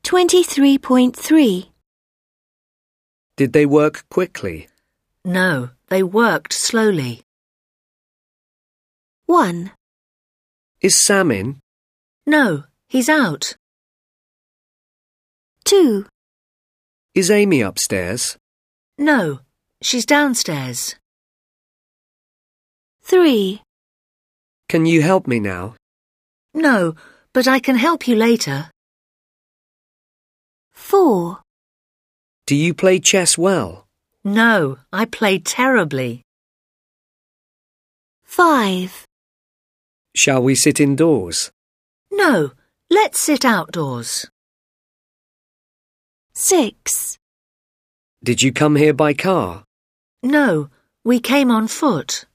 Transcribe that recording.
23.3. Did they work quickly? No, they worked slowly. 1, Is Sam in? No, he's out. 2, Is Amy upstairs? No, she's downstairs. 3, Can you help me now? No, but I can help you later. 4, Do you play chess well? No, I played terribly. 5, Shall we sit indoors? No, let's sit outdoors. 6, Did you come here by car? No, we came on foot.